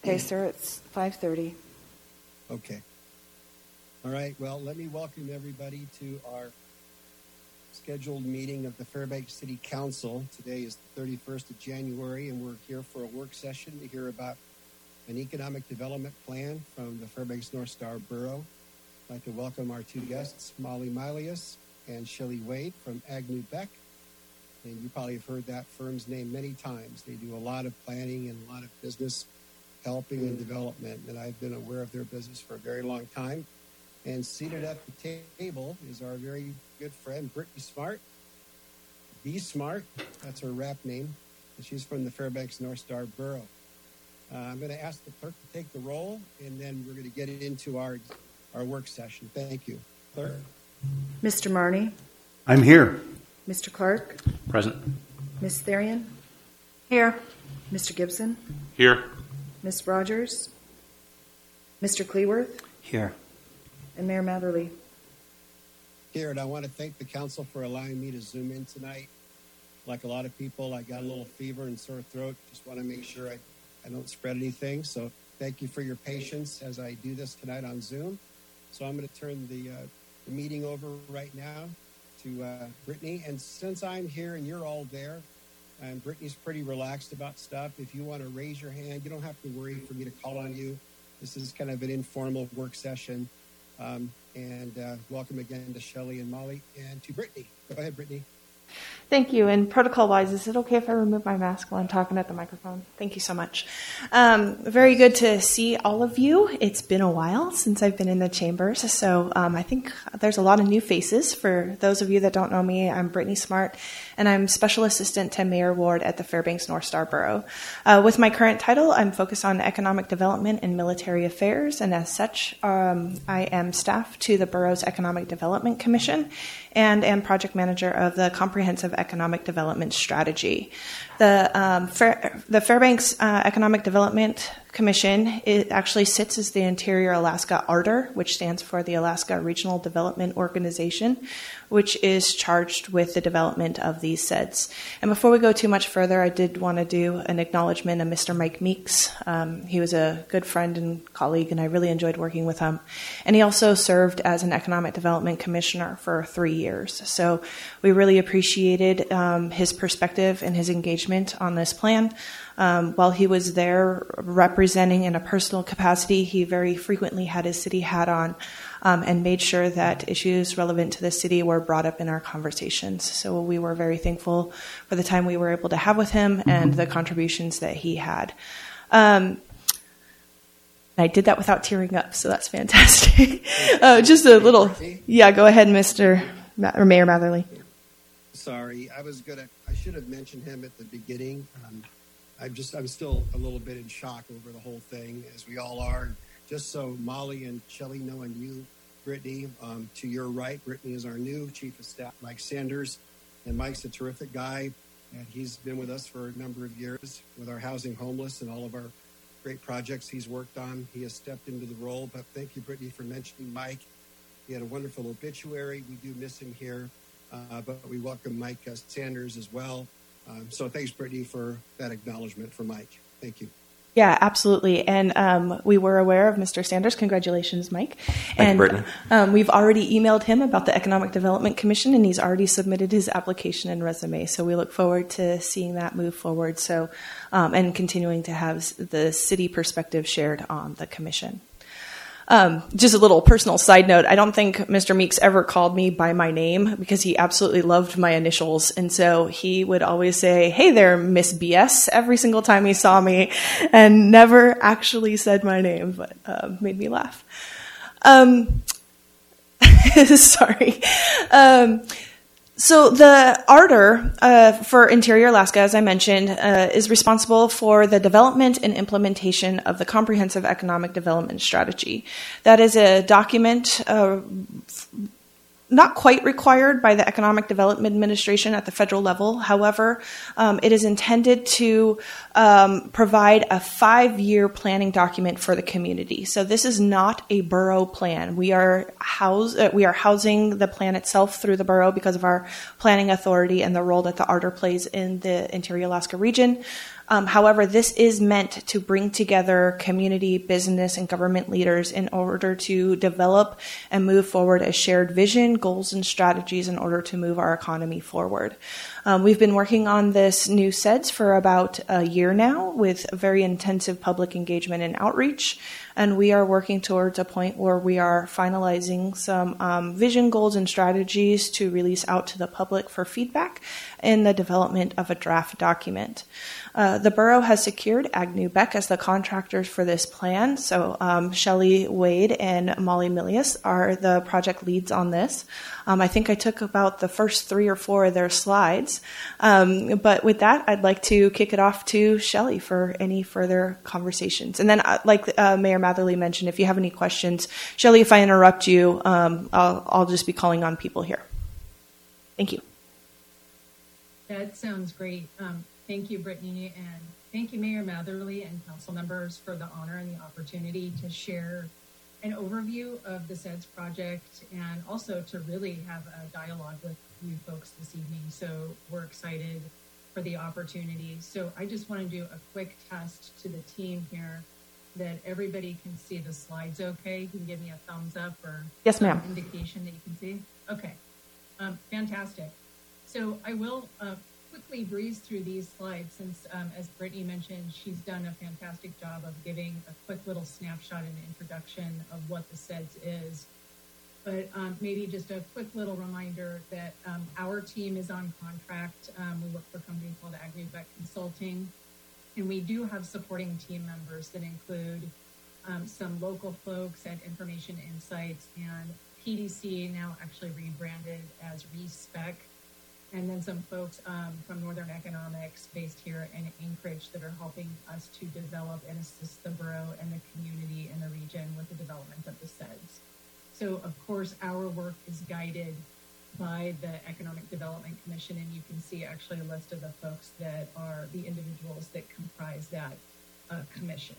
Okay, sir, it's 5:30. Okay. All right, well, let me welcome everybody to our scheduled meeting of the Fairbanks City Council. Today is the 31st of January, and we're here for a work session to hear about an economic development plan from the Fairbanks North Star Borough. I'd like to welcome our two guests, Molly Milius and Shelley Wade from Agnew Beck. And you probably have heard that firm's name many times. They do a lot of planning and a lot of business helping and development, and I've been aware of their business for a very long time. And seated at the table is our very good friend, Brittany Smart. Be Smart, that's her rap name, and she's from the Fairbanks North Star Borough. I'm going to ask the clerk to take the roll, and then we're going to get into our work session. Thank you. Clerk? Mr. Marney? I'm here. Mr. Clark? Present. Ms. Therian? Here. Mr. Gibson? Here. Ms. Rogers? Mr. Cleworth? Here. And Mayor Matherly. Here, and I want to thank the council for allowing me to Zoom in tonight. Like a lot of people, I got a little fever and sore throat. Just want to make sure I don't spread anything. So thank you for your patience as I do this tonight on Zoom. So I'm going to turn the meeting over right now to Brittany. And since I'm here and you're all there, and Brittany's pretty relaxed about stuff, if you want to raise your hand, you don't have to worry for me to call on you. This is kind of an informal work session. And welcome again to Shelley and Molly and to Brittany. Go ahead, Brittany. Thank you. And protocol-wise, is it okay if I remove my mask while I'm talking at the microphone? Thank you so much. Very good to see all of you. It's been a while since I've been in the chambers, so I think there's a lot of new faces. For those of you that don't know me, I'm Brittany Smart, and I'm Special Assistant to Mayor Ward at the Fairbanks North Star Borough. With my current title, I'm focused on economic development and military affairs, and as such, I am staff to the borough's Economic Development Commission and am project manager of the Comprehensive Economic Development Strategy. The Fairbanks Economic Development Commission, it actually sits as the Interior Alaska ARDER, which stands for the Alaska Regional Development Organization, which is charged with the development of these SEDS. And before we go too much further, I did want to do an acknowledgement of Mr. Mike Meeks. He was a good friend and colleague, and I really enjoyed working with him. And he also served as an Economic Development Commissioner for 3 years. So we really appreciated his perspective and his engagement on this plan. While he was there representing in a personal capacity, he very frequently had his city hat on and made sure that issues relevant to the city were brought up in our conversations. So we were very thankful for the time we were able to have with him and the contributions that he had. I did that without tearing up, so that's fantastic. Just a little, yeah, go ahead, Mayor Matherly. Sorry, I should have mentioned him at the beginning. I'm still a little bit in shock over the whole thing, as we all are. Just so Molly and Shelley know, and you, Brittany, to your right, Brittany is our new Chief of Staff, Mike Sanders. And Mike's a terrific guy, and he's been with us for a number of years with our housing homeless and all of our great projects he's worked on. He has stepped into the role, but thank you, Brittany, for mentioning Mike. He had a wonderful obituary. We do miss him here, but we welcome Mike Sanders as well. So thanks, Brittany, for that acknowledgement for Mike. Thank you. Yeah, absolutely. And we were aware of Mr. Sanders. Congratulations, Mike. Thank you, Brittany. We've already emailed him about the Economic Development Commission, and he's already submitted his application and resume. So we look forward to seeing that move forward. So, and continuing to have the city perspective shared on the commission. Just a little personal side note. I don't think Mr. Meeks ever called me by my name because he absolutely loved my initials. And so he would always say, "Hey there, Miss BS," every single time he saw me, and never actually said my name, but made me laugh. Sorry. So the ARDER for Interior Alaska, as I mentioned, is responsible for the development and implementation of the Comprehensive Economic Development Strategy. That is a document not quite required by the Economic Development Administration at the federal level. However, it is intended to provide a 5-year planning document for the community. So this is not a borough plan. We are housing the plan itself through the borough because of our planning authority and the role that the ARDER plays in the Interior Alaska region. However, this is meant to bring together community, business, and government leaders in order to develop and move forward a shared vision, goals, and strategies in order to move our economy forward. We've been working on this new SEDS for about a year now with very intensive public engagement and outreach, and we are working towards a point where we are finalizing some vision, goals, and strategies to release out to the public for feedback in the development of a draft document. The borough has secured Agnew Beck as the contractors for this plan. So Shelley Wade and Molly Milius are the project leads on this. I think I took about the first 3 or 4 of their slides. But with that, I'd like to kick it off to Shelley for any further conversations. And then, like Mayor Matherly mentioned, if you have any questions, Shelley, if I interrupt you, I'll just be calling on people here. Thank you. That sounds great. Thank you, Brittany, and thank you, Mayor Matherly and council members, for the honor and the opportunity to share an overview of the SEDS project and also to really have a dialogue with you folks this evening. So we're excited for the opportunity. So I just want to do a quick test to the team here that everybody can see the slides okay. You can give me a thumbs up or yes, ma'am. Indication that you can see. Okay, fantastic. So I will quickly breeze through these slides since, as Brittany mentioned, she's done a fantastic job of giving a quick little snapshot and introduction of what the SEDS is. But maybe just a quick little reminder that our team is on contract. We work for a company called Agnew Beck Consulting, and we do have supporting team members that include some local folks at Information Insights and PDC, now actually rebranded as ReSpec, and then some folks from Northern Economics based here in Anchorage that are helping us to develop and assist the borough and the community in the region with the development of the SEDS. So, of course, our work is guided by the Economic Development Commission, and you can see actually a list of the folks that are the individuals that comprise that commission.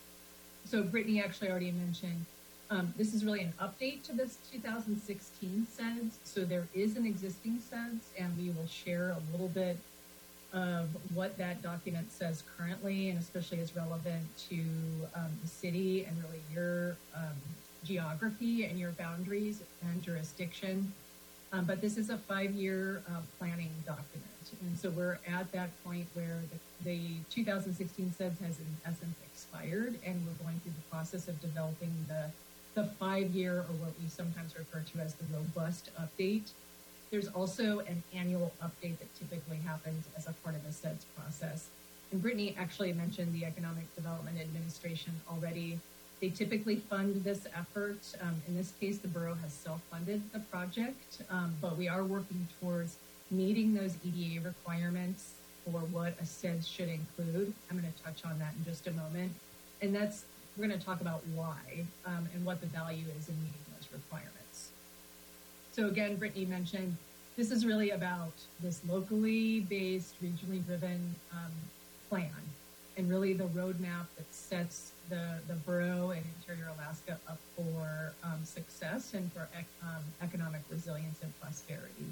So Brittany actually already mentioned this is really an update to this 2016 SEDS. So there is an existing SEDS, and we will share a little bit of what that document says currently, and especially is relevant to the city and really your geography and your boundaries and jurisdiction. But this is a 5-year planning document. And so we're at that point where the 2016 SEDS has in essence expired, and we're going through the process of developing the 5-year, or what we sometimes refer to as the robust update. There's also an annual update that typically happens as a part of the SEDS process. And Brittany actually mentioned the Economic Development Administration already. They typically fund this effort. In this case, the borough has self-funded the project, but we are working towards meeting those EDA requirements for what a SEDS should include. I'm going to touch on that in just a moment. And we're going to talk about why and what the value is in meeting those requirements. So again, Brittany mentioned, this is really about this locally based, regionally driven plan, and really the roadmap that sets the borough and Interior Alaska up for success and for economic resilience and prosperity.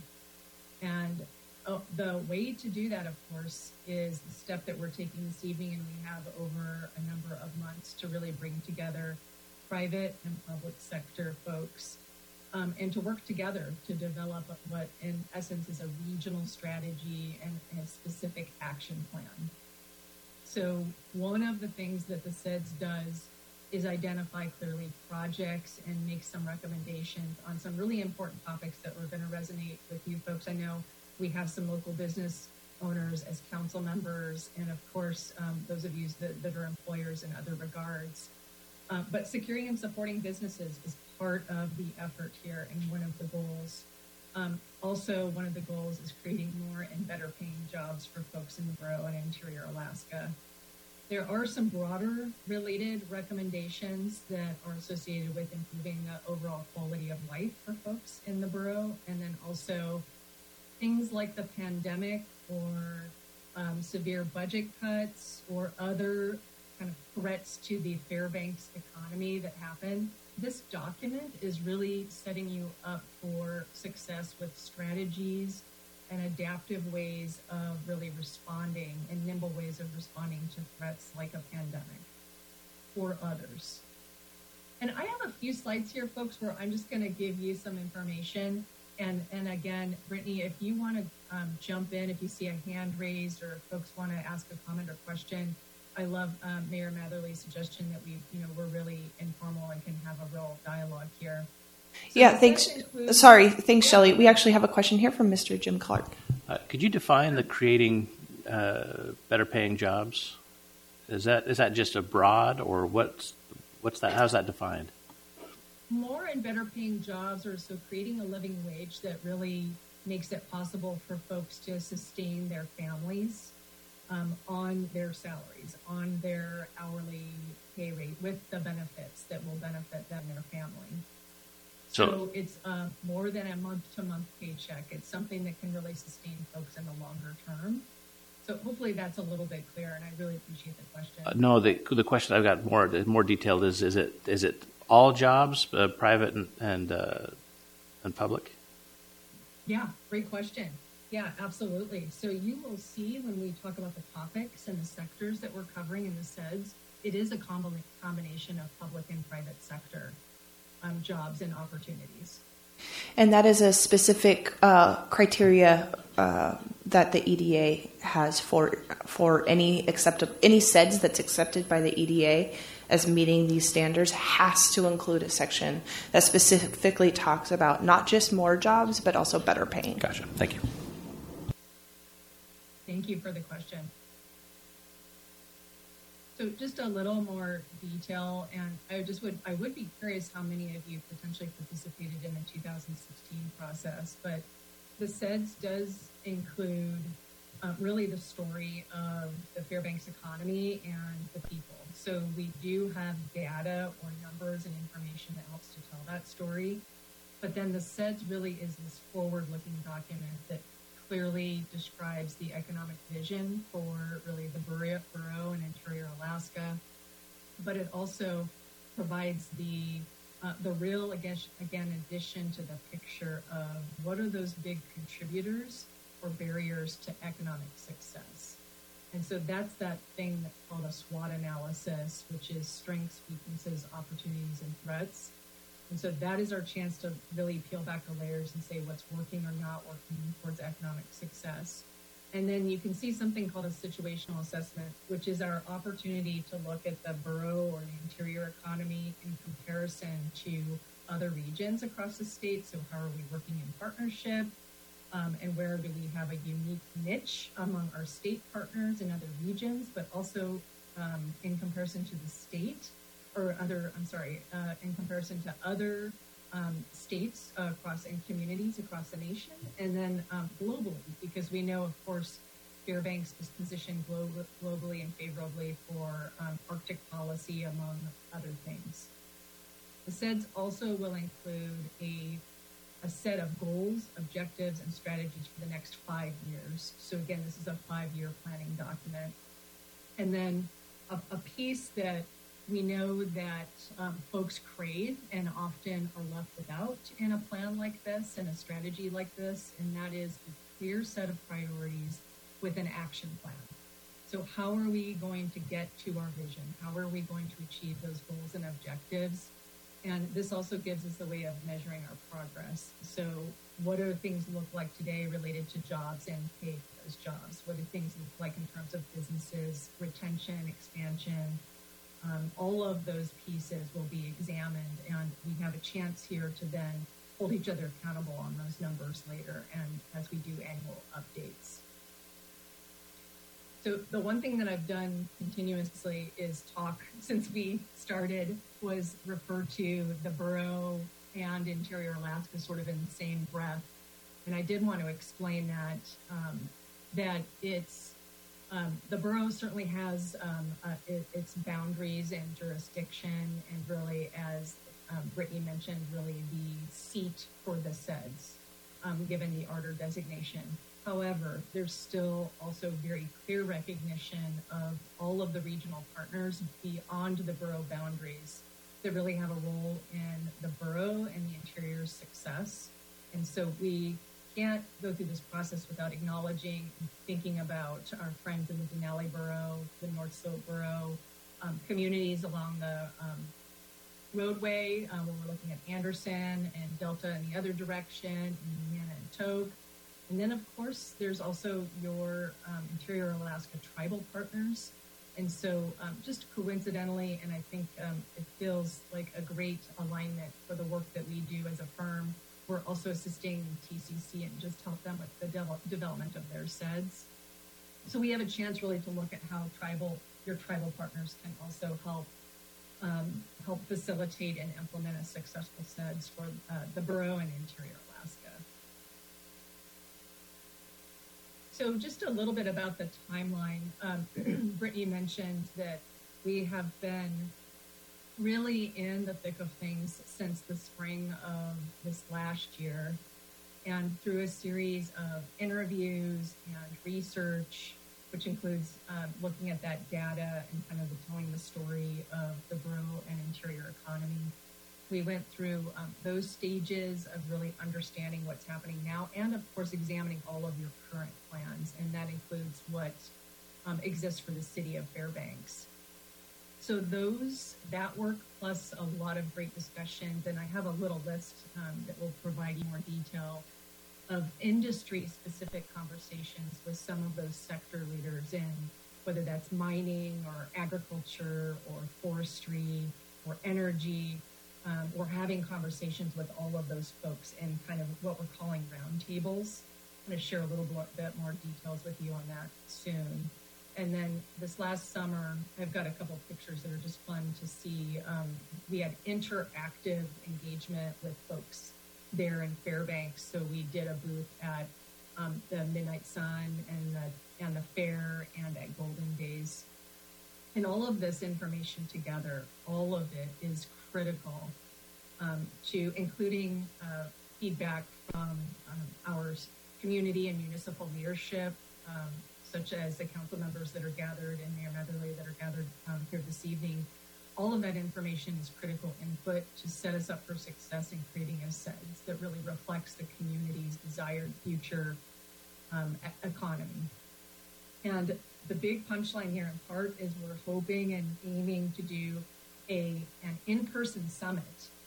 And the way to do that, of course, is the step that we're taking this evening, and we have over a number of months to really bring together private and public sector folks and to work together to develop what, in essence, is a regional strategy and a specific action plan. So one of the things that the SEDS does is identify clearly projects and make some recommendations on some really important topics that are going to resonate with you folks. I know we have some local business owners as council members, and of course, those of you that are employers in other regards. But securing and supporting businesses is part of the effort here and one of the goals. Also, one of the goals is creating more and better paying jobs for folks in the borough and Interior Alaska. There are some broader related recommendations that are associated with improving the overall quality of life for folks in the borough, and then also things like the pandemic or severe budget cuts or other kind of threats to the Fairbanks economy that happen. This document is really setting you up for success with strategies and adaptive ways of really responding and nimble ways of responding to threats like a pandemic or others. And I have a few slides here, folks, where I'm just going to give you some information. And again, Brittany, if you want to jump in, if you see a hand raised or if folks want to ask a comment or question, I love Mayor Matherly's suggestion that we're really informal and can have a real dialogue here. So yeah, thanks. Thanks, Shelley. We actually have a question here from Mr. Jim Clark. Could you define the creating better paying jobs? Is that just a broad, or what's that? How's that defined? More and better paying jobs, or so creating a living wage that really makes it possible for folks to sustain their families on their salaries, on their hourly pay rate, with the benefits that will benefit them and their family. So it's more than a month-to-month paycheck. It's something that can really sustain folks in the longer term. So hopefully that's a little bit clear, and I really appreciate the question. No, the question I've got more detailed is it all jobs, private and public? Yeah, great question. Yeah, absolutely. So you will see when we talk about the topics and the sectors that we're covering in the SEDS, it is a combination of public and private sector jobs and opportunities. And that is a specific criteria that the EDA has for any SEDS that's accepted by the EDA as meeting these standards has to include a section that specifically talks about not just more jobs, but also better paying. Gotcha. Thank you. Thank you for the question. So just a little more detail, and I would be curious how many of you potentially participated in the 2016 process, but the SEDS does include really the story of the Fairbanks economy and the people. So we do have data or numbers and information that helps to tell that story, but then the SEDS really is this forward-looking document that clearly describes the economic vision for really the borough and interior Alaska, but it also provides the real, again, addition to the picture of what are those big contributors or barriers to economic success. And so that's that thing that's called a SWOT analysis, which is strengths, weaknesses, opportunities, and threats. And so that is our chance to really peel back the layers and say what's working or not working towards economic success. And then you can see something called a situational assessment, which is our opportunity to look at the borough or the interior economy in comparison to other regions across the state. So how are we working in partnership? And where do we have a unique niche among our state partners in other regions, but also in comparison to the state? In comparison to other states across and communities across the nation, and then globally, because we know, of course, Fairbanks is positioned globally and favorably for Arctic policy, among other things. The SEDS also will include a set of goals, objectives, and strategies for the next 5 years. So again, this is a 5-year planning document. And then a piece that we know that folks crave and often are left without in a plan like this and a strategy like this, and that is a clear set of priorities with an action plan. So how are we going to get to our vision? How are we going to achieve those goals and objectives? And this also gives us a way of measuring our progress. So what do things look like today related to jobs and pay for those jobs? What do things look like in terms of businesses, retention, expansion? All of those pieces will be examined, and we have a chance here to then hold each other accountable on those numbers later and as we do annual updates. So the one thing that I've done continuously is talk, since we started, was refer to the borough and interior Alaska sort of in the same breath. And I did want to explain that it's the borough certainly has its boundaries and jurisdiction, and really, as Brittany mentioned, really the seat for the SEDS, given the ARDR designation. However, there's still also very clear recognition of all of the regional partners beyond the borough boundaries that really have a role in the borough and the interior's success. And so we can't go through this process without acknowledging and thinking about our friends in the Denali Borough, the North Slope Borough, communities along the roadway, where we're looking at Anderson and Delta in the other direction, and Indiana and Togue. And then, of course, there's also your Interior Alaska tribal partners. And so just coincidentally, and I think it feels like a great alignment for the work that we do as a firm, we're also assisting TCC and just help them with the development of their SEDS. So we have a chance really to look at how your tribal partners can also help facilitate and implement a successful SEDS for the borough and Interior Alaska. So just a little bit about the timeline. Brittany mentioned that we have been really in the thick of things since the spring of this last year, and through a series of interviews and research, which includes looking at that data and kind of telling the story of the borough and interior economy. We went through those stages of really understanding what's happening now, and of course examining all of your current plans, and that includes what exists for the city of Fairbanks. So that work, plus a lot of great discussions, and I have a little list that will provide you more detail of industry-specific conversations with some of those sector leaders in whether that's mining or agriculture or forestry or energy, or having conversations with all of those folks in kind of what we're calling roundtables. I'm going to share a little bit more details with you on that soon. And then this last summer, I've got a couple of pictures that are just fun to see. We had interactive engagement with folks there in Fairbanks. So we did a booth at the Midnight Sun and the fair and at Golden Days. And all of this information together, all of it is critical to including feedback from our community and municipal leadership, such as the council members that are gathered and Mayor Matherly that are gathered here this evening. All of that information is critical input to set us up for success in creating a SEDS that really reflects the community's desired future economy. And the big punchline here in part is we're hoping and aiming to do an in-person summit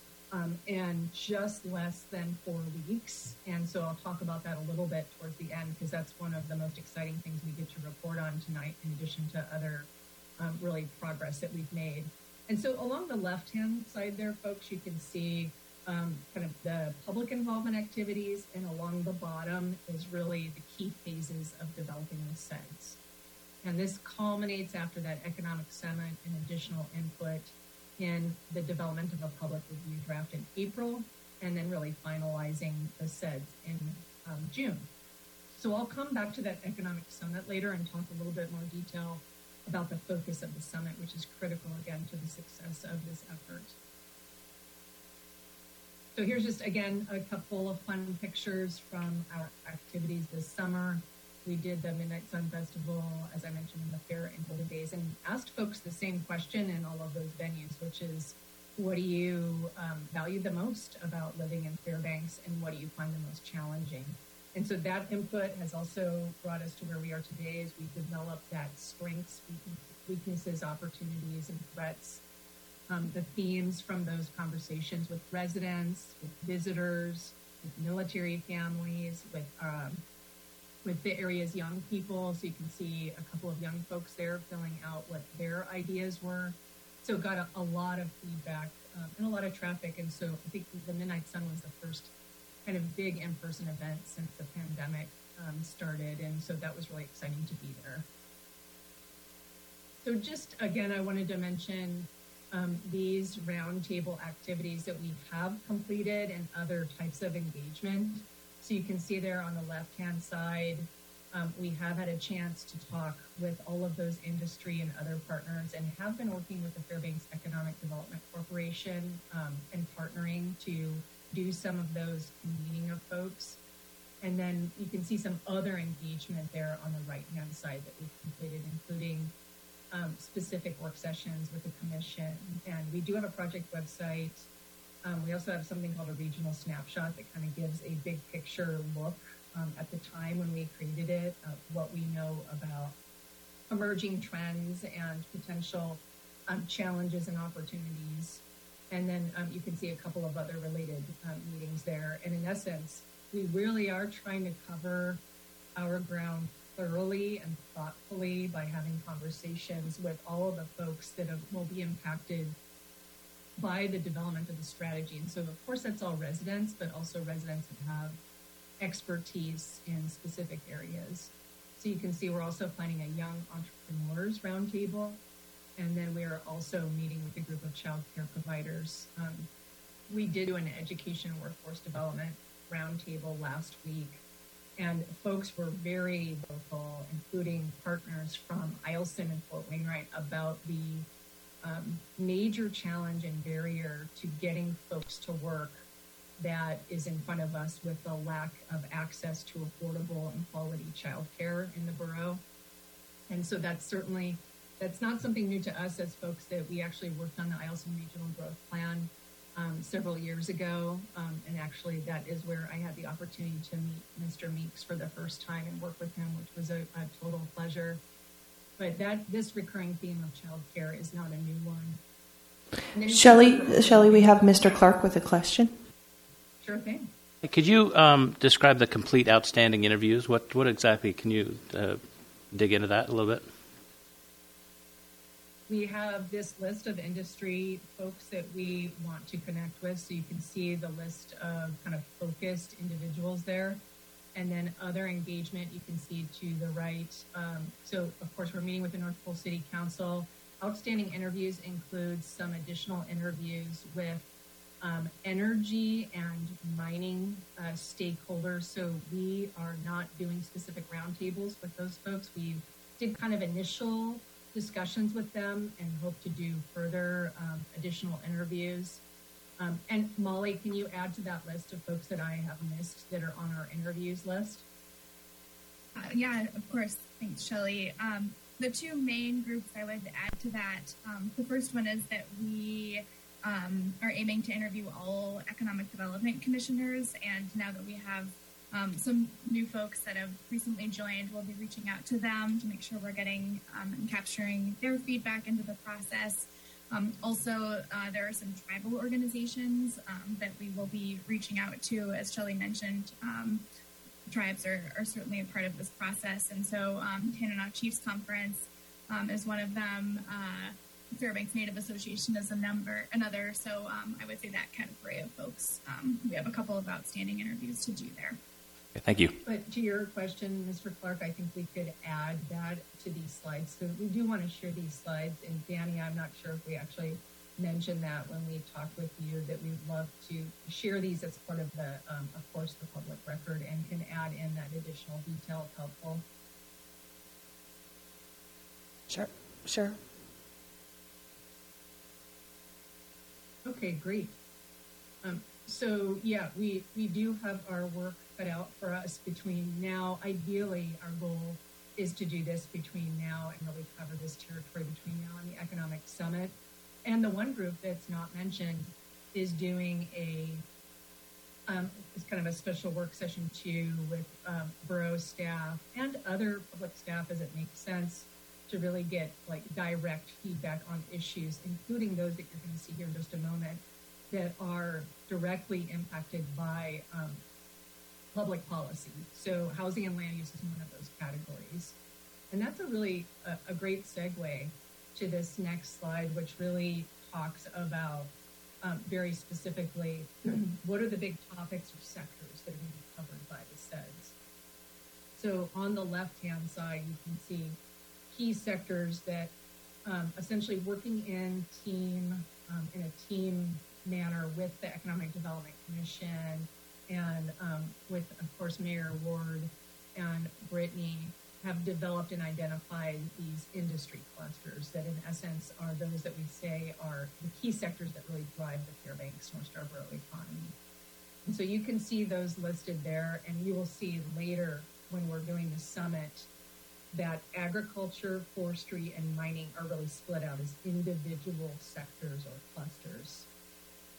in just less than 4 weeks. And so I'll talk about that a little bit towards the end, because that's one of the most exciting things we get to report on tonight, in addition to other really progress that we've made. And so along the left-hand side there, folks, you can see kind of the public involvement activities, and along the bottom is really the key phases of developing the SEDS. And this culminates after that economic summit and additional input in the development of a public review draft in April, and then really finalizing the SEDS in June. So I'll come back to that economic summit later and talk a little bit more detail about the focus of the summit, which is critical, again, to the success of this effort. So here's just, again, a couple of fun pictures from our activities this summer. We did the Midnight Sun Festival, as I mentioned, in the fair and Golden Days, and asked folks the same question in all of those venues, which is, what do you value the most about living in Fairbanks, and what do you find the most challenging? And so that input has also brought us to where we are today, as we develop that strengths, weaknesses, opportunities, and threats. The themes from those conversations with residents, with visitors, with military families, with the area's young people. So you can see a couple of young folks there filling out what their ideas were. So got a lot of feedback and a lot of traffic. And so I think the Midnight Sun was the first kind of big in-person event since the pandemic started. And so that was really exciting to be there. So just, again, I wanted to mention these roundtable activities that we have completed and other types of engagement. So you can see there on the left-hand side, we have had a chance to talk with all of those industry and other partners, and have been working with the Fairbanks Economic Development Corporation and partnering to do some of those convening of folks. And then you can see some other engagement there on the right-hand side that we've completed, including specific work sessions with the commission. And we do have a project website We also have something called a regional snapshot that kind of gives a big picture look at the time when we created it, what we know about emerging trends and potential challenges and opportunities. And then you can see a couple of other related meetings there. And in essence, we really are trying to cover our ground thoroughly and thoughtfully by having conversations with all of the folks that will be impacted by the development of the strategy. And so, of course, that's all residents, but also residents that have expertise in specific areas. So you can see we're also planning a young entrepreneurs roundtable. And then we are also meeting with a group of child care providers. We did do an education workforce development roundtable last week, and folks were very vocal, including partners from Eielson and Fort Wainwright, about the major challenge and barrier to getting folks to work that is in front of us with the lack of access to affordable and quality child care in the borough. And so that's not something new to us as folks that we actually worked on the Eielson Regional Growth Plan several years ago. And actually that is where I had the opportunity to meet Mr. Meeks for the first time and work with him, which was a total pleasure. But this recurring theme of child care is not a new one. Shelley, we have Mr. Clark with a question. Sure thing. Could you describe the complete outstanding interviews? What exactly, can you dig into that a little bit? We have this list of industry folks that we want to connect with. So you can see the list of kind of focused individuals there. And then other engagement you can see to the right. So, of course, we're meeting with the North Pole City Council. Outstanding interviews include some additional interviews with energy and mining stakeholders. So we are not doing specific roundtables with those folks. We did kind of initial discussions with them and hope to do further additional interviews. And Molly, can you add to that list of folks that I have missed that are on our interviews list? Yeah, of course. Thanks, Shelley. The two main groups I would add to that, the first one is that we are aiming to interview all economic development commissioners. And now that we have some new folks that have recently joined, we'll be reaching out to them to make sure we're getting and capturing their feedback into the process. Also, there are some tribal organizations that we will be reaching out to. As Shelley mentioned, tribes are certainly a part of this process. And so Tanana Chiefs Conference is one of them. Fairbanks Native Association is another. So I would say that category of folks. We have a couple of outstanding interviews to do there. Okay, thank you. But to your question, Mr. Clark, I think we could add that to these slides. So we do want to share these slides. And Danny, I'm not sure if we actually mentioned that when we talked with you, that we'd love to share these as part of the, of course, the public record, and can add in that additional detail if helpful. Sure. Okay, great. So yeah, we do have our work cut out for us between now. Ideally, our goal is to do this between now and really cover this territory between now and the Economic Summit. And the one group that's not mentioned is doing it's kind of a special work session too with borough staff and other public staff as it makes sense to really get like direct feedback on issues, including those that you're going to see here in just a moment, that are directly impacted by public policy. So housing and land use is one of those categories. And that's a great segue to this next slide, which really talks about very specifically what are the big topics or sectors that are going to be covered by the SEDS. So on the left-hand side, you can see key sectors that essentially working in a team manner with the Economic Development Commission and with, of course, Mayor Ward and Brittany have developed and identified these industry clusters that in essence are those that we say are the key sectors that really drive the Fairbanks North Starborough economy. And so you can see those listed there, and you will see later when we're doing the summit that agriculture, forestry, and mining are really split out as individual sectors or clusters.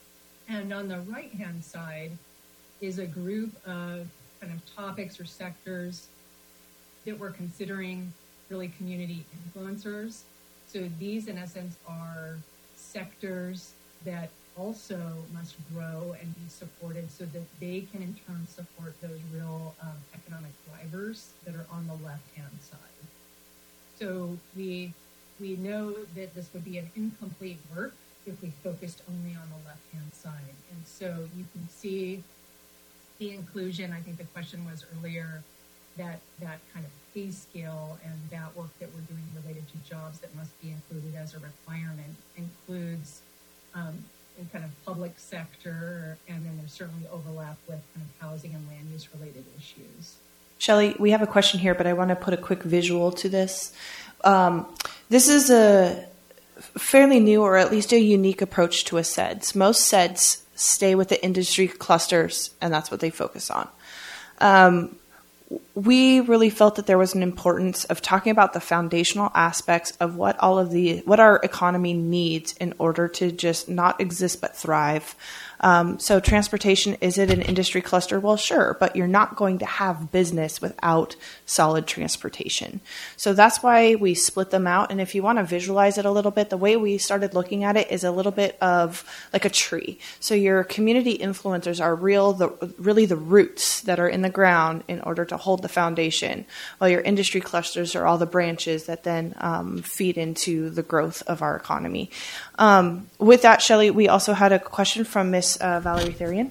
And on the right-hand side is a group of kind of topics or sectors that we're considering really community influencers. So these, in essence, are sectors that also must grow and be supported so that they can in turn support those real economic drivers that are on the left-hand side. So we know that this would be an incomplete work if we focused only on the left-hand side. And so you can see the inclusion, I think the question was earlier, that kind of pay scale and that work that we're doing related to jobs that must be included as a requirement includes in kind of public sector, and then there's certainly overlap with kind of housing and land use related issues. Shelley, we have a question here, but I want to put a quick visual to this. This is a fairly new, or at least a unique approach to a CEDS. Most CEDS stay with the industry clusters, and that's what they focus on. We really felt that there was an importance of talking about the foundational aspects of what our economy needs in order to just not exist but thrive. So transportation, is it an industry cluster? Well, sure, but you're not going to have business without solid transportation. So that's why we split them out. And if you want to visualize it a little bit, the way we started looking at it is a little bit of like a tree. So your community influencers are really the roots that are in the ground in order to hold the foundation, while your industry clusters are all the branches that then feed into the growth of our economy. With that, Shelley, we also had a question from Miss Valerie Therian.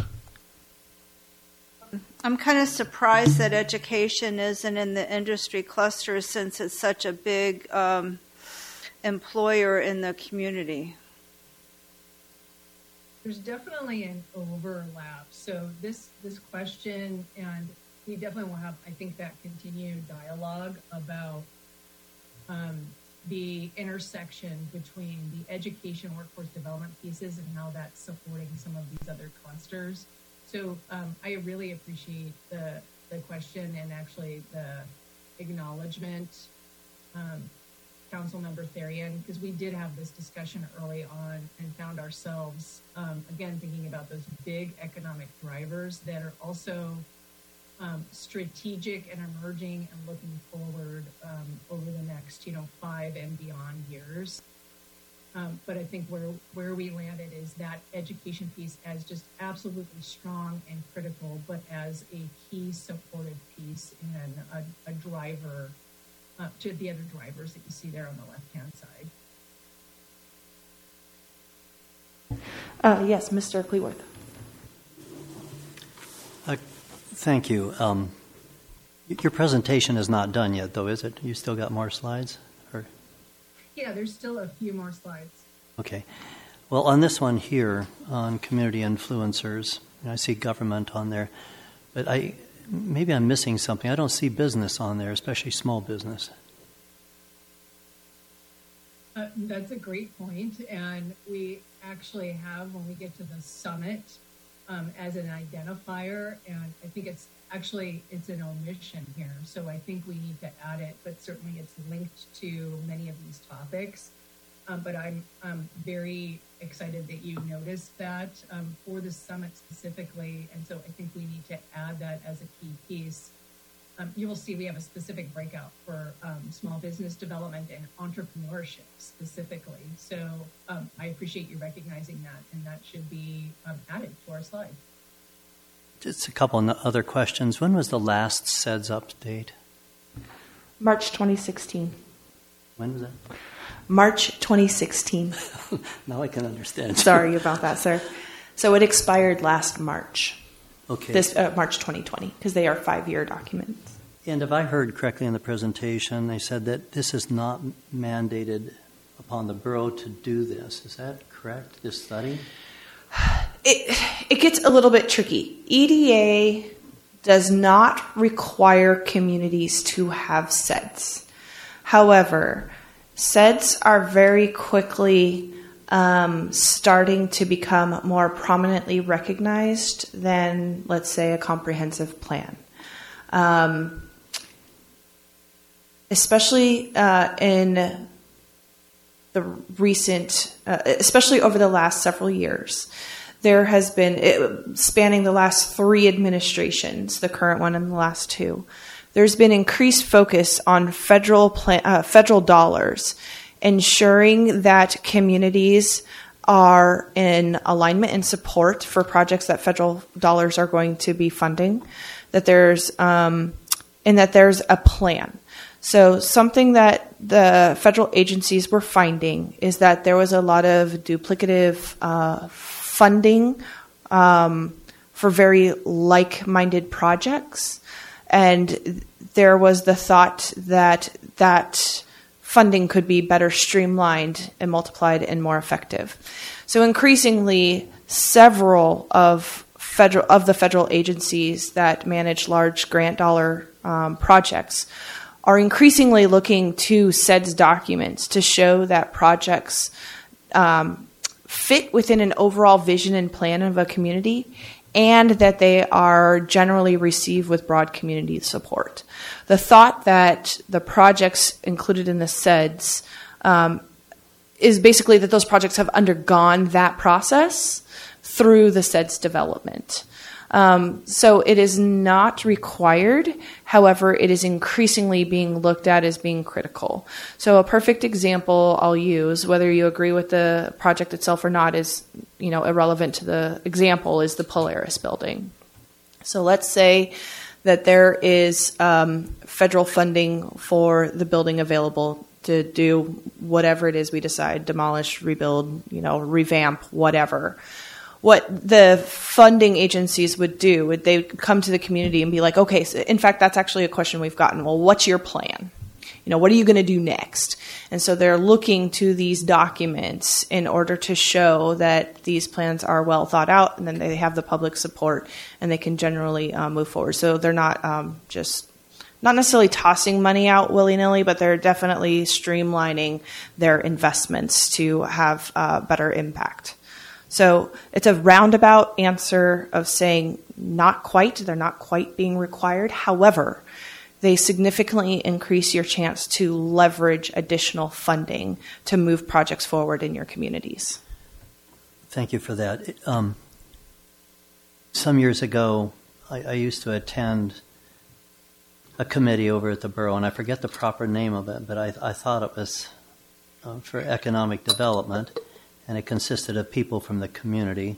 I'm kind of surprised that education isn't in the industry cluster since it's such a big employer in the community. There's definitely an overlap. So this question, and we definitely will have, I think, that continued dialogue about the intersection between the education workforce development pieces and how that's supporting some of these other clusters. So I really appreciate the question and actually the acknowledgement, Councilmember Therian, because we did have this discussion early on and found ourselves, again, thinking about those big economic drivers that are also strategic and emerging and looking forward over the next, 5 and beyond years. But I think where we landed is that education piece as just absolutely strong and critical, but as a key supportive piece and a driver to the other drivers that you see there on the left-hand side. Yes, Mr. Cleworth. Thank you. Your presentation is not done yet, though, is it? You still got more slides? Or? Yeah, there's still a few more slides. Okay. Well, on this one here, on community influencers, I see government on there, but maybe I'm missing something. I don't see business on there, especially small business. That's a great point, and we actually have, when we get to the summit, as an identifier, and I think it's an omission here, so I think we need to add it, but certainly it's linked to many of these topics. But I'm very excited that you noticed that for the summit specifically, and so I think we need to add that as a key piece. You will see we have a specific breakout for small business development and entrepreneurship specifically. So I appreciate you recognizing that, and that should be added to our slide. Just a couple of other questions. When was the last CEDS update? March 2016. When was that? March 2016. Now I can understand. Sorry about that, sir. So it expired last March. Okay. This March 2020, because they are 5-year documents. And if I heard correctly in the presentation, they said that this is not mandated upon the borough to do this. Is that correct, this study? It gets a little bit tricky. EDA does not require communities to have CEDS. However, CEDS are very quickly starting to become more prominently recognized than, let's say, a comprehensive plan. Especially in the recent, especially over the last several years, there has been, spanning the last 3 administrations, the current one and the last 2, there's been increased focus on federal dollars, ensuring that communities are in alignment and support for projects that federal dollars are going to be funding, that there's a plan. So something that the federal agencies were finding is that there was a lot of duplicative funding for very like-minded projects, and there was the thought that funding could be better streamlined and multiplied and more effective. So increasingly, several of the federal agencies that manage large grant dollar projects are increasingly looking to SEDS documents to show that projects fit within an overall vision and plan of a community, and that they are generally received with broad community support. The thought that the projects included in the SEDS is basically that those projects have undergone that process through the SEDS development. So it is not required. However, it is increasingly being looked at as being critical. So a perfect example I'll use, whether you agree with the project itself or not is, irrelevant to the example, is the Polaris building. So let's say that there is federal funding for the building available to do whatever it is we decide, demolish, rebuild, revamp, whatever. What the funding agencies would do, would they come to the community and be like, okay, so in fact, that's actually a question we've gotten. Well, what's your plan? What are you going to do next? And so they're looking to these documents in order to show that these plans are well thought out, and then they have the public support, and they can generally move forward. So they're not not necessarily tossing money out willy-nilly, but they're definitely streamlining their investments to have better impact. So it's a roundabout answer of saying not quite, they're not quite being required. However, they significantly increase your chance to leverage additional funding to move projects forward in your communities. Thank you for that. Some years ago, I used to attend a committee over at the borough, and I forget the proper name of it, but I thought it was for economic development. And it consisted of people from the community,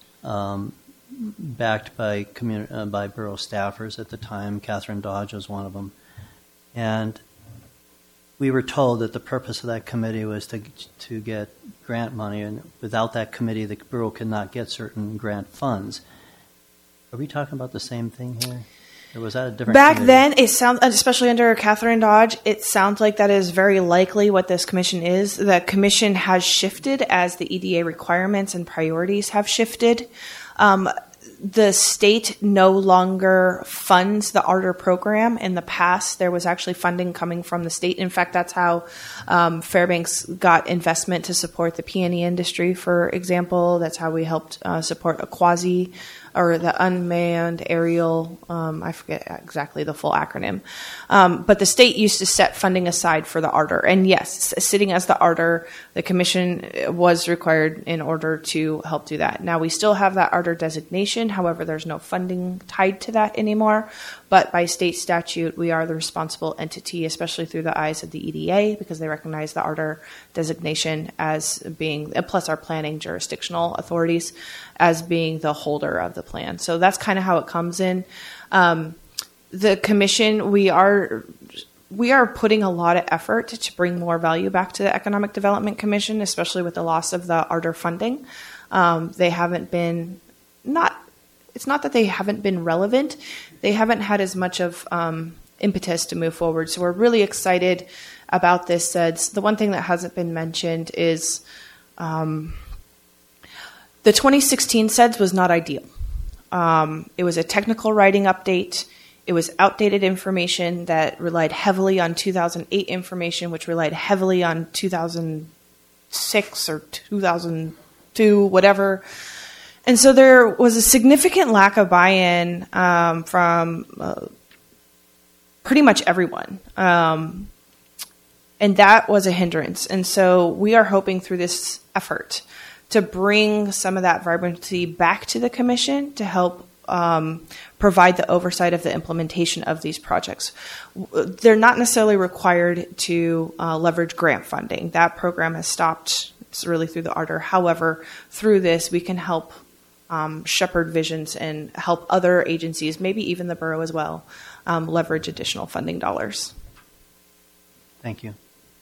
backed by borough staffers at the time. Catherine Dodge was one of them. And we were told that the purpose of that committee was to get grant money, and without that committee, the borough could not get certain grant funds. Are we talking about the same thing here? Or was that a different Back committee? then, it sounds, especially under Catherine Dodge, it sounds like that is very likely what this commission is. The commission has shifted as the EDA requirements and priorities have shifted. The state no longer funds the ARDR program. In the past, there was actually funding coming from the state. In fact, that's how Fairbanks got investment to support the P&E industry, for example. That's how we helped support Aquasi, or the unmanned aerial, I forget exactly the full acronym. But the state used to set funding aside for the ARDR. And yes, sitting as the ARDR, the commission was required in order to help do that. Now, we still have that ARDR designation. However, there's no funding tied to that anymore. But by state statute, we are the responsible entity, especially through the eyes of the EDA, because they recognize the ARDR designation as being, plus our planning jurisdictional authorities, as being the holder of the plan. So that's kind of how it comes in. The commission, we are putting a lot of effort to bring more value back to the Economic Development Commission, especially with the loss of the ARDR funding. They haven't been, it's not that they haven't been relevant, they haven't had as much of impetus to move forward. So we're really excited about this SEDS. The one thing that hasn't been mentioned is the 2016 SEDS was not ideal. It was a technical writing update. It was outdated information that relied heavily on 2008 information, which relied heavily on 2006 or 2002, whatever. And so there was a significant lack of buy-in from pretty much everyone. And that was a hindrance. And so we are hoping through this effort to bring some of that vibrancy back to the commission to help provide the oversight of the implementation of these projects. They're not necessarily required to leverage grant funding. That program has stopped. It's really through the Ardor. However, through this, we can help shepherd visions and help other agencies, maybe even the borough as well, leverage additional funding dollars. Thank you.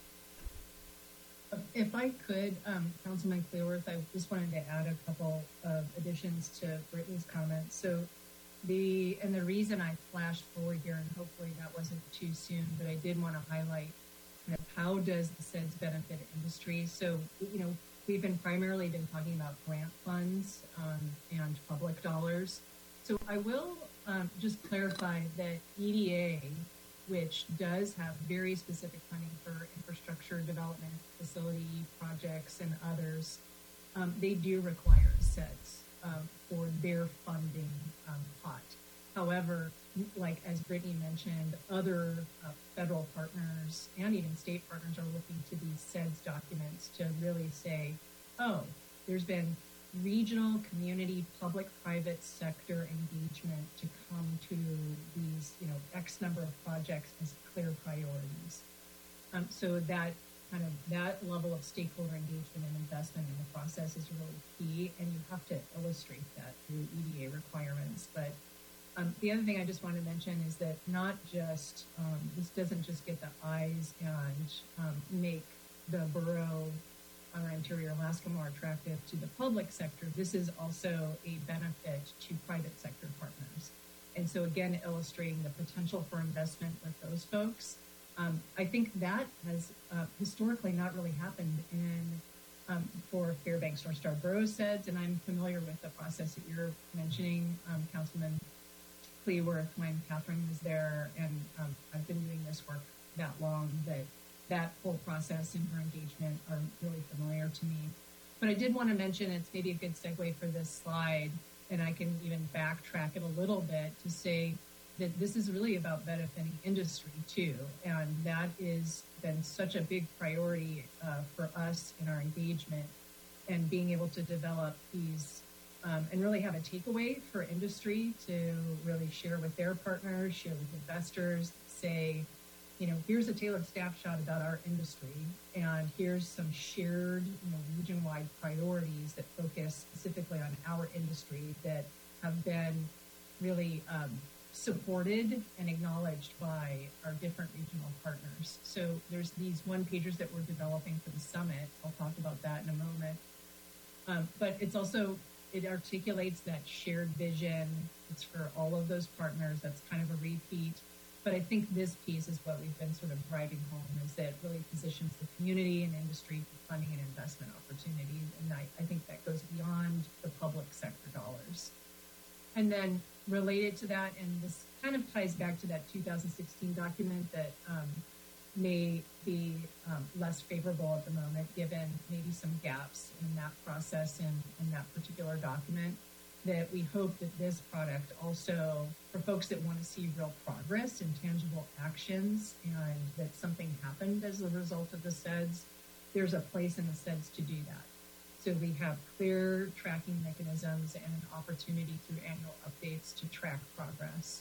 If I could, Councilman Clearworth, I just wanted to add a couple of additions to Brittany's comments. So the reason I flashed forward here, and hopefully that wasn't too soon, but I did want to highlight how does the SEDS benefit industry. So, we've primarily been talking about grant funds and public dollars. So I will just clarify that EDA, which does have very specific funding for infrastructure development, facility projects, and others, they do require SEDS for their funding pot. However, like as Brittany mentioned, other federal partners and even state partners are looking to these SEDS documents to really say, oh, there's been regional, community, public-private sector engagement to come to these, X number of projects as clear priorities. So that level of stakeholder engagement and investment in the process is really key, and you have to illustrate that through EDA requirements. But the other thing I just want to mention is that not just, this doesn't just get the eyes and make the borough or Interior Alaska more attractive to the public sector. This is also a benefit to private sector partners. And so again, illustrating the potential for investment with those folks. I think that has historically not really happened for Fairbanks North Star Borough SEDS, and I'm familiar with the process that you're mentioning, Councilman Clearworth, when Catherine was there, and I've been doing this work that long that whole process and her engagement are really familiar to me. But I did want to mention, it's maybe a good segue for this slide, and I can even backtrack it a little bit to say that this is really about benefiting industry too. And that has been such a big priority for us in our engagement, and being able to develop these and really have a takeaway for industry to really share with their partners, share with investors, say, here's a tailored snapshot about our industry, and here's some shared, region-wide priorities that focus specifically on our industry that have been really supported and acknowledged by our different regional partners. So there's these one-pagers that we're developing for the summit. I'll talk about that in a moment. But it's also, it articulates that shared vision. It's for all of those partners. That's kind of a repeat. But I think this piece is what we've been sort of driving home, is that it really positions the community and industry for funding and investment opportunities. And I think that goes beyond the public sector dollars. And then related to that, and this kind of ties back to that 2016 document that may be less favorable at the moment, given maybe some gaps in that process and in that particular document, that we hope that this product also, for folks that want to see real progress and tangible actions, and that something happened as a result of the SEDS, there's a place in the SEDS to do that. So we have clear tracking mechanisms and an opportunity through annual updates to track progress.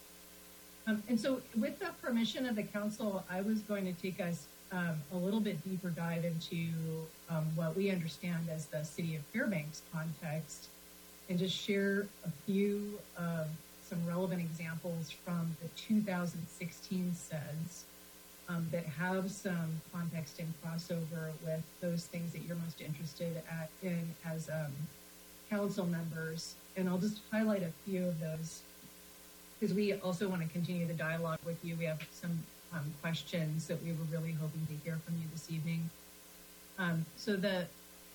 And so with the permission of the council, I was going to take us a little bit deeper dive into what we understand as the City of Fairbanks context, and just share a few of some relevant examples from the 2016 SEDS that have some context and crossover with those things that you're most interested in as council members. And I'll just highlight a few of those, because we also want to continue the dialogue with you. We have some questions that we were really hoping to hear from you this evening. So the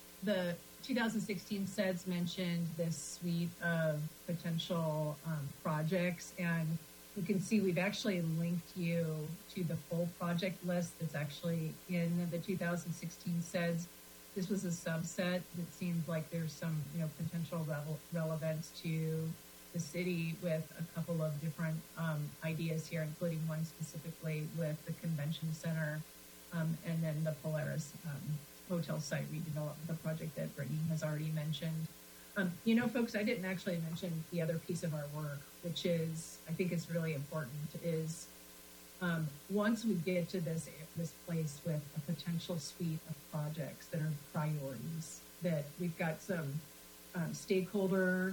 2016 SEDS mentioned this suite of potential projects, and you can see we've actually linked you to the full project list that's actually in the 2016 SEDS. This was a subset that seems like there's some potential relevance to the city, with a couple of different ideas here, including one specifically with the convention center and then the Polaris hotel site redevelopment, the project that Brittany has already mentioned. Folks, I didn't actually mention the other piece of our work, which is, I think is really important, is once we get to this place with a potential suite of projects that are priorities, that we've got some stakeholder,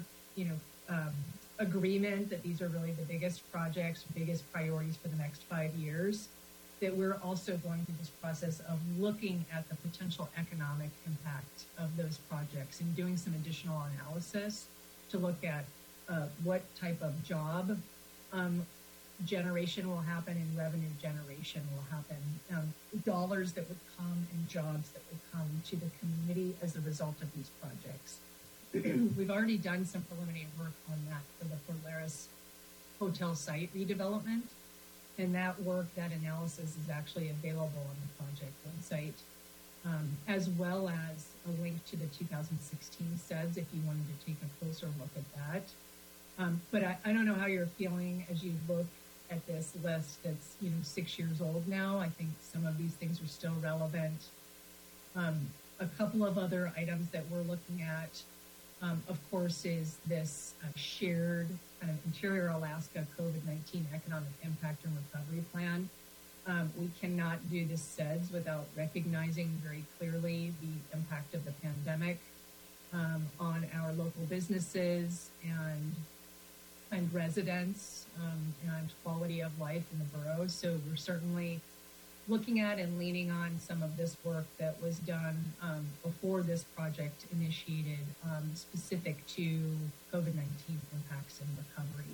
agreement that these are really the biggest projects, biggest priorities for the next 5 years, that we're also going through this process of looking at the potential economic impact of those projects and doing some additional analysis to look at what type of job generation will happen and revenue generation will happen, dollars that would come and jobs that would come to the community as a result of these projects. We've already done some preliminary work on that for the Polaris hotel site redevelopment. And that work, that analysis is actually available on the project website, as well as a link to the 2016 CEDS if you wanted to take a closer look at that. But I don't know how you're feeling as you look at this list that's 6 years old now. I think some of these things are still relevant. A couple of other items that we're looking at, of course, is this shared kind of Interior Alaska COVID-19 Economic Impact and Recovery Plan. We cannot do the CEDS without recognizing very clearly the impact of the pandemic on our local businesses and residents and quality of life in the borough. So we're certainly looking at and leaning on some of this work that was done before this project initiated, specific to COVID-19 impacts and recovery.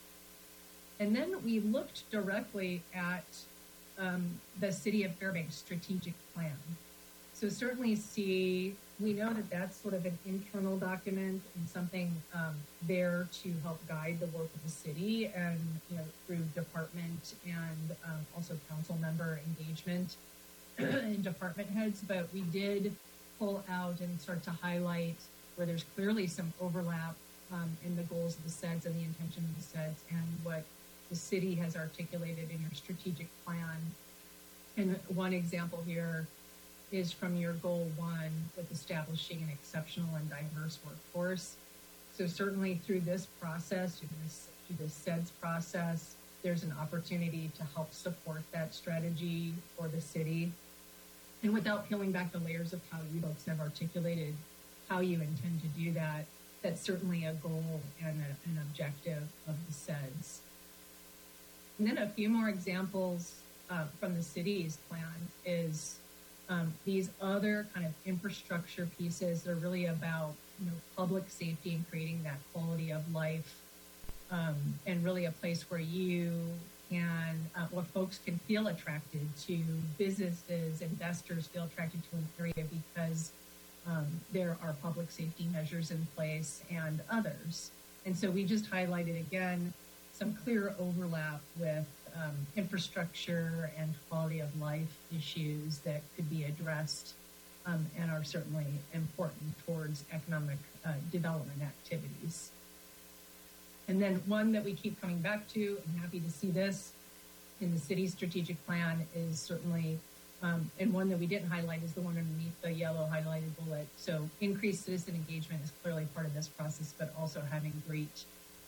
And then we looked directly at the City of Fairbanks strategic plan. So certainly we know that that's sort of an internal document and something there to help guide the work of the city and, through department and also council member engagement and department heads. But we did pull out and start to highlight where there's clearly some overlap in the goals of the CEDS and the intention of the CEDS and what the city has articulated in your strategic plan. And one example here is from your goal 1 with establishing an exceptional and diverse workforce. So certainly through this process, through this CEDS process, there's an opportunity to help support that strategy for the city. And without peeling back the layers of how you folks have articulated how you intend to do that, that's certainly a goal and an objective of the CEDS. And then a few more examples from the city's plan is these other kind of infrastructure pieces that are really about public safety and creating that quality of life, and really a place where you can, where folks can feel attracted to businesses, investors feel attracted to an area because there are public safety measures in place and others. And so we just highlighted again some clear overlap with infrastructure and quality of life issues that could be addressed and are certainly important towards economic development activities. And then one that we keep coming back to, I'm happy to see this in the city's strategic plan, is certainly, and one that we didn't highlight is the one underneath the yellow highlighted bullet. So increased citizen engagement is clearly part of this process, but also having great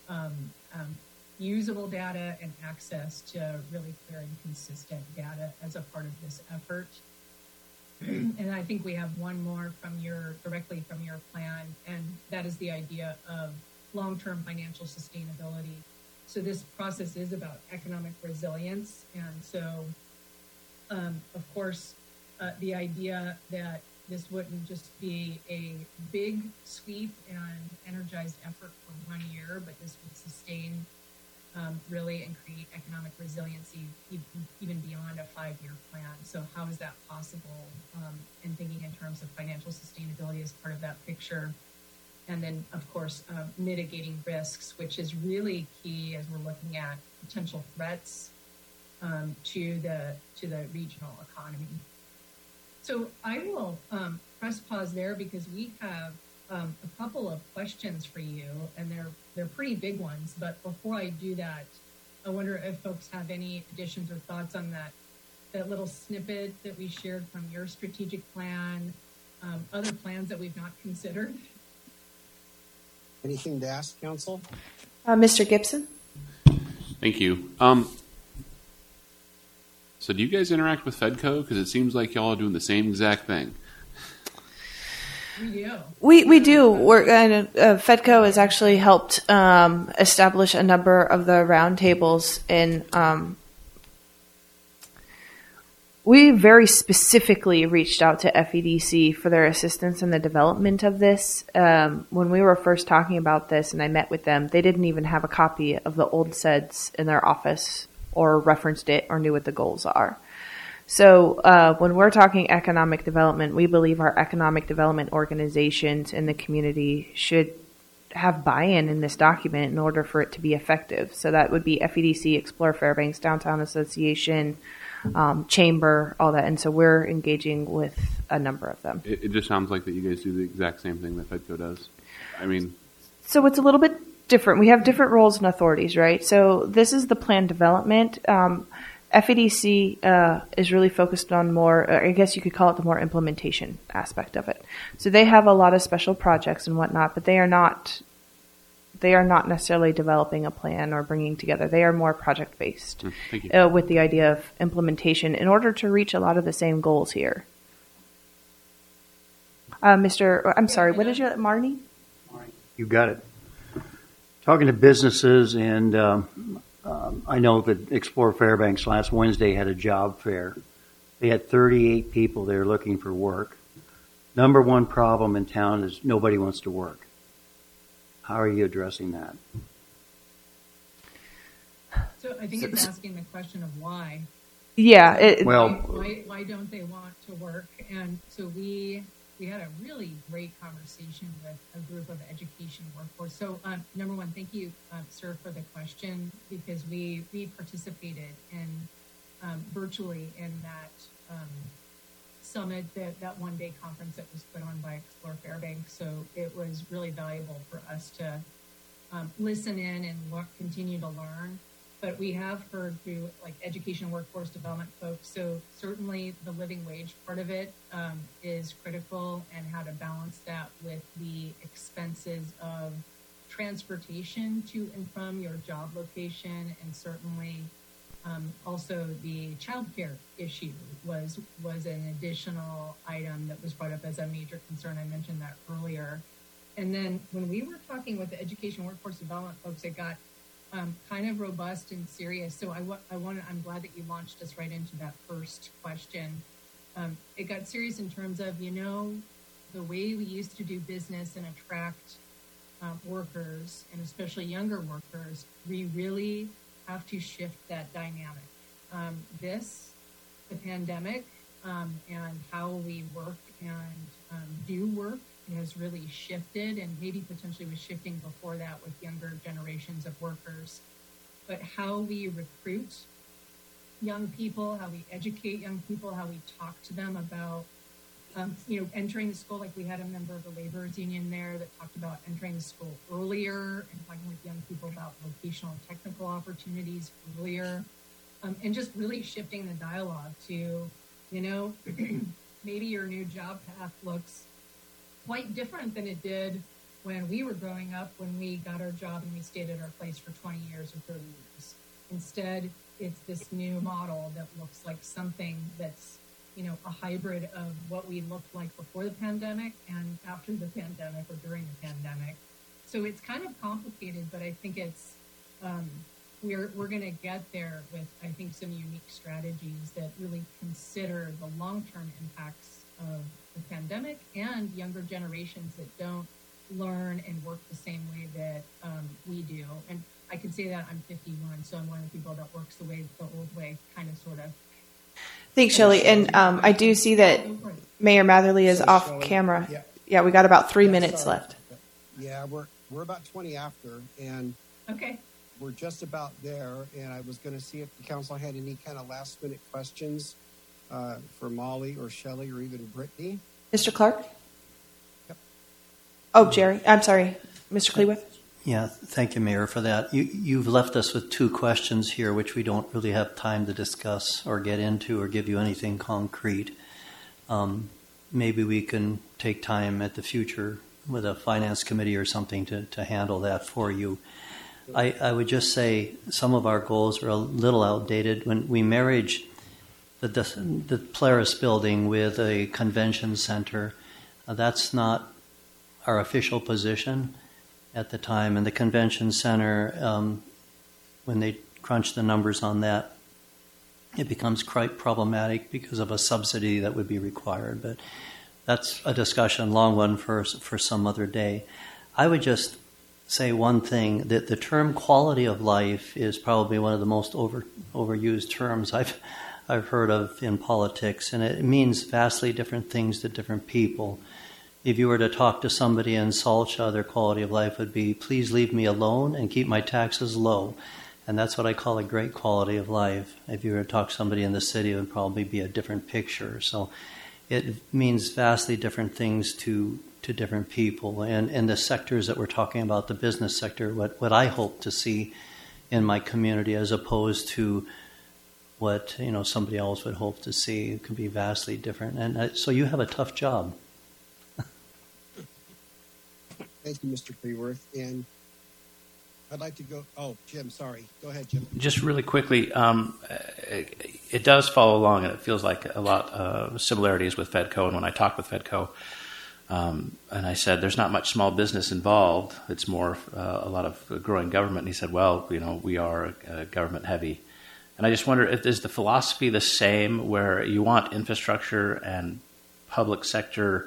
usable data and access to really clear and consistent data as a part of this effort. And I think we have one more directly from your plan, and that is the idea of long-term financial sustainability. So this process is about economic resilience. And so, of course, the idea that this wouldn't just be a big sweep and energized effort for 1 year, but this would sustain really and create economic resiliency even beyond a 5-year plan. So how is that possible? And thinking in terms of financial sustainability as part of that picture. And then, of course, mitigating risks, which is really key as we're looking at potential threats to the regional economy. So I will press pause there because we have a couple of questions for you, and they're pretty big ones. But before I do that, I wonder if folks have any additions or thoughts on that that little snippet that we shared from your strategic plan, other plans that we've not considered. Anything to ask, Council? Mr. Gibson? Thank you. So do you guys interact with FedCo? Because it seems like y'all are doing the same exact thing. We do. We do. FedCo has actually helped establish a number of the roundtables, and we very specifically reached out to FEDC for their assistance in the development of this. When we were first talking about this and I met with them, they didn't even have a copy of the old SEDS in their office or referenced it or knew what the goals are. So when we're talking economic development, we believe our economic development organizations in the community should have buy-in in this document in order for it to be effective. So that would be FEDC, Explore Fairbanks, Downtown Association, Chamber, all that. And so we're engaging with a number of them. It just sounds like that you guys do the exact same thing that FedCo does. I mean, so it's a little bit different. We have different roles and authorities, right? So this is the plan development. FEDC is really focused on more, I guess you could call it the more implementation aspect of it. So they have a lot of special projects and whatnot, but they are not necessarily developing a plan or bringing together. They are more project based with the idea of implementation in order to reach a lot of the same goals here. I'm sorry, what is your, Marnie? You got it. Talking to businesses, and I know that Explore Fairbanks last Wednesday had a job fair. They had 38 people there looking for work. Number one problem in town is nobody wants to work. How are you addressing that? So I think it's asking the question of why. Yeah. Why don't they want to work? And so we had a really great conversation with a group of education workforce. So number one, thank you, sir, for the question, because we participated in virtually in that summit, that one-day conference that was put on by Explore Fairbanks. So it was really valuable for us to listen in and continue to learn. But we have heard through like education workforce development folks. So certainly the living wage part of it is critical, and how to balance that with the expenses of transportation to and from your job location, and certainly also the childcare issue was an additional item that was brought up as a major concern. I mentioned that earlier. And then when we were talking with the education workforce development folks, it got kind of robust and serious. So I'm glad that you launched us right into that first question. It got serious in terms of, the way we used to do business and attract workers, and especially younger workers, we really have to shift that dynamic. The pandemic, and how we work and do work has really shifted, and maybe potentially was shifting before that with younger generations of workers. But how we recruit young people, how we educate young people, how we talk to them about, entering the school. Like we had a member of the laborers union there that talked about entering the school earlier and talking with young people about vocational and technical opportunities earlier, and just really shifting the dialogue to, maybe your new job path looks quite different than it did when we were growing up, when we got our job and we stayed at our place for 20 years or 30 years. Instead, it's this new model that looks like something that's, a hybrid of what we looked like before the pandemic and after the pandemic or during the pandemic. So it's kind of complicated, but I think it's, we're going to get there with, I think, some unique strategies that really consider the long-term impacts of the pandemic and younger generations that don't learn and work the same way that we do. And I can say that I'm 51, so I'm one of the people that works the old way, kind of, sort of. Thanks, Shelley. And I do see that Mayor Matherly is off Shelley, camera. Yeah, we got about 3 minutes left. Yeah, we're about 20 after, and okay, we're just about there. And I was going to see if the council had any kind of last-minute questions for Molly or Shelley or even Brittany. Mr. Clark? Yep. Oh, Jerry. I'm sorry. Mr. Cleworth? Yeah, thank you, Mayor, for that. You've left us with two questions here, which we don't really have time to discuss or get into or give you anything concrete. Maybe we can take time at the future with a finance committee or something to handle that for you. I would just say some of our goals are a little outdated. When we married the Polaris building with a convention center, that's not our official position at the time. And the convention center, when they crunch the numbers on that, it becomes quite problematic because of a subsidy that would be required. But that's a discussion, long one for some other day. I would just say one thing, that the term quality of life is probably one of the most overused terms I've heard of in politics, and it means vastly different things to different people. If you were to talk to somebody in Salcha, their quality of life would be, please leave me alone and keep my taxes low. And that's what I call a great quality of life. If you were to talk to somebody in the city, it would probably be a different picture. So it means vastly different things to different people. And the sectors that we're talking about, the business sector, what I hope to see in my community as opposed to what somebody else would hope to see, it could be vastly different. And so you have a tough job. Thank you, Mr. Cleworth. And I'd like to go. Oh, Jim, sorry. Go ahead, Jim. Just really quickly, it does follow along, and it feels like a lot of similarities with Fedco. And when I talked with Fedco, and I said, there's not much small business involved. It's more a lot of growing government. And he said, well, we are government heavy. And I just wonder, is the philosophy the same, where you want infrastructure and public sector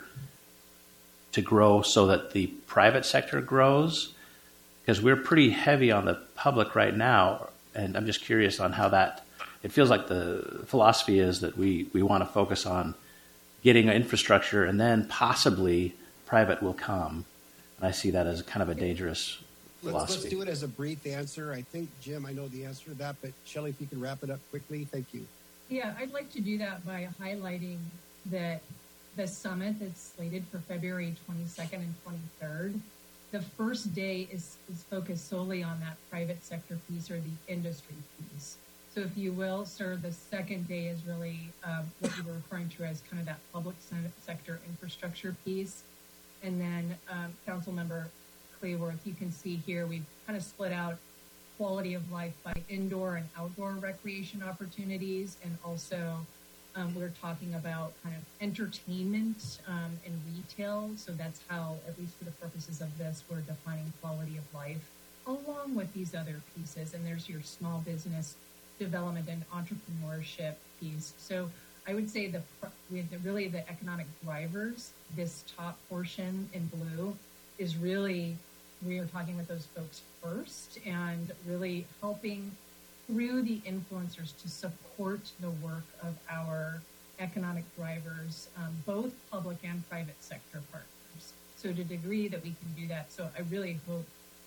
to grow so that the private sector grows? Because we're pretty heavy on the public right now, and I'm just curious on how it feels like the philosophy is that we want to focus on getting infrastructure, and then possibly private will come. And I see that as kind of a dangerous philosophy. Let's do it as a brief answer. I think, Jim, I know the answer to that, but Shelley, if you can wrap it up quickly, thank you. Yeah, I'd like to do that by highlighting that the summit that's slated for February 22nd and 23rd, the first day is focused solely on that private sector piece or the industry piece. So if you will, sir, the second day is really what you were referring to as kind of that public sector infrastructure piece. And then Councilmember Cleworth, you can see here we've kind of split out quality of life by indoor and outdoor recreation opportunities, and also we're talking about kind of entertainment and retail. So that's how, at least for the purposes of this, we're defining quality of life along with these other pieces. And there's your small business development and entrepreneurship piece. So I would say really the economic drivers, this top portion in blue is really, we are talking with those folks first and really helping through the influencers to support the work of our economic drivers, both public and private sector partners. So to the degree that we can do that, so I really hope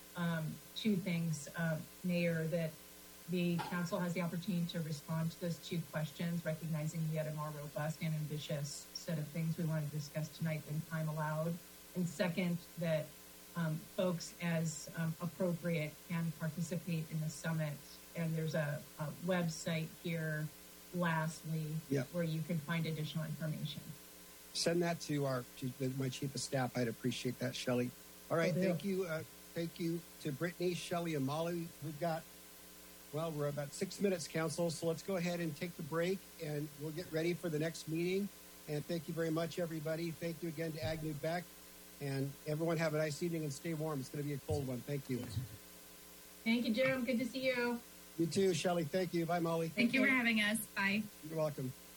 two things, Mayor, that the council has the opportunity to respond to those two questions, recognizing we had a more robust and ambitious set of things we wanted to discuss tonight than time allowed. And second, that folks as appropriate can participate in the summit. And there's a website here, lastly, where you can find additional information. Send that to my chief of staff. I'd appreciate that, Shelley. All right, thank you. Thank you to Brittany, Shelley, and Molly. We're about 6 minutes, Council, so let's go ahead and take the break, and we'll get ready for the next meeting. And thank you very much, everybody. Thank you again to Agnew Beck. And everyone have a nice evening and stay warm. It's going to be a cold one. Thank you. Thank you, Jim. Good to see you. You too, Shelley. Thank you. Bye, Molly. Thank you for having us. Bye. You're welcome.